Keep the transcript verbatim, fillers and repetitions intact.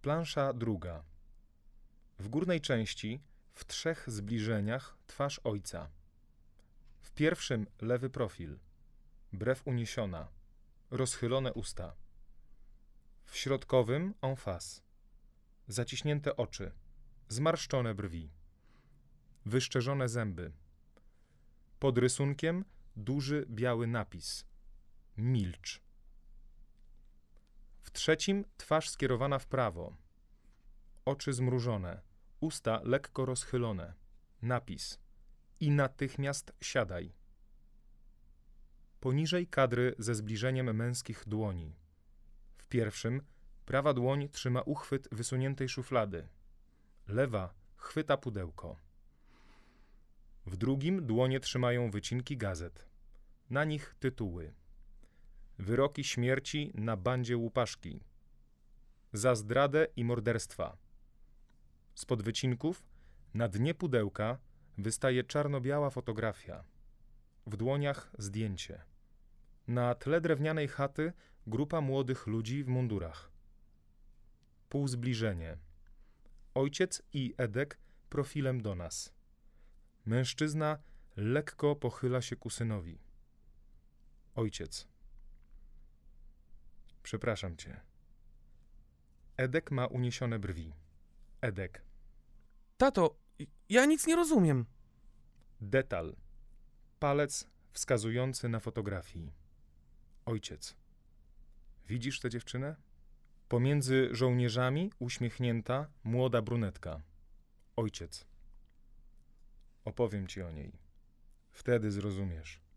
Plansza druga. W górnej części, w trzech zbliżeniach, twarz ojca. W pierwszym lewy profil, brew uniesiona, rozchylone usta. W środkowym en face, zaciśnięte oczy, zmarszczone brwi, wyszczerzone zęby. Pod rysunkiem duży biały napis: milcz. W trzecim twarz skierowana w prawo, oczy zmrużone, usta lekko rozchylone, napis: i natychmiast siadaj. Poniżej kadry ze zbliżeniem męskich dłoni. W pierwszym prawa dłoń trzyma uchwyt wysuniętej szuflady, lewa chwyta pudełko. W drugim dłonie trzymają wycinki gazet, na nich tytuły: wyroki śmierci na bandzie Łupaszki, za zdradę i morderstwa. Spod wycinków na dnie pudełka wystaje czarno-biała fotografia, w dłoniach zdjęcie. Na tle drewnianej chaty grupa młodych ludzi w mundurach. Półzbliżenie. Ojciec i Edek profilem do nas. Mężczyzna lekko pochyla się ku synowi. Ojciec: przepraszam cię. Edek ma uniesione brwi. Edek: Tato, ja nic nie rozumiem. detal. Palec wskazujący na fotografii. Ojciec: widzisz tę dziewczynę? Pomiędzy żołnierzami uśmiechnięta, młoda brunetka. Ojciec: opowiem ci o niej. Wtedy zrozumiesz.